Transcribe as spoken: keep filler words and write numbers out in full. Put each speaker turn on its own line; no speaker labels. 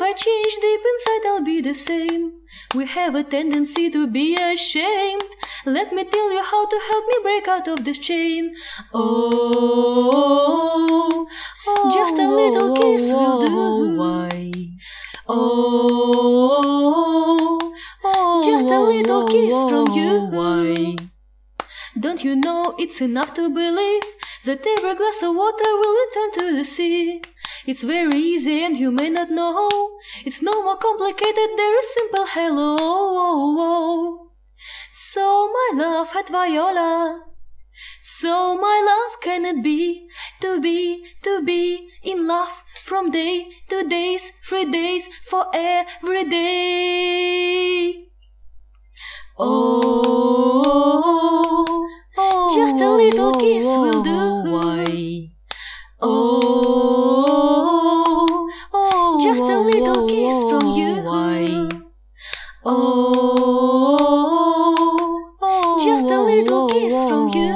I change, deep inside I'll be the same. We have a tendency to be ashamed. Let me tell you how to help me break out of this chain. Oh, oh just a little kiss will do. Why? Oh, oh just a little kiss from you. Why? Don't you know it's enough to believe that every glass of water will return to the sea? It's very easy and you may not know. It's no more complicated, there is simple hello. So my love had Viola. So my love can it be, to be, to be in love from day to days, three days, for every day. Oh, oh just a little kiss will do. Why? Oh, oh just a little kiss from you. Why? Oh, oh just a little kiss from you.